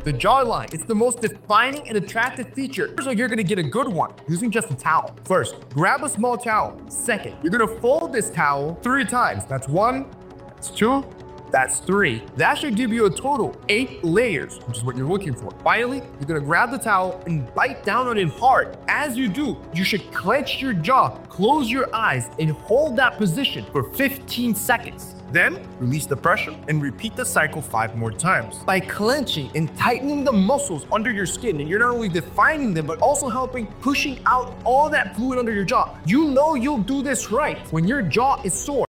The jawline. It's the most defining and attractive feature. So you're gonna get a good one using just a towel. First, grab a small towel. Second, you're gonna fold this towel 3 times. That's 1, that's 2, that's 3. That should give you a total 8 layers, which is what you're looking for. Finally, you're gonna grab the towel and bite down on it hard. As you do, you should clench your jaw, close your eyes, and hold that position for 15 seconds. Then, release the pressure and repeat the cycle 5 more times. By clenching and tightening the muscles under your skin, and you're not only defining them, but also helping pushing out all that fluid under your jaw. You know you'll do this right when your jaw is sore.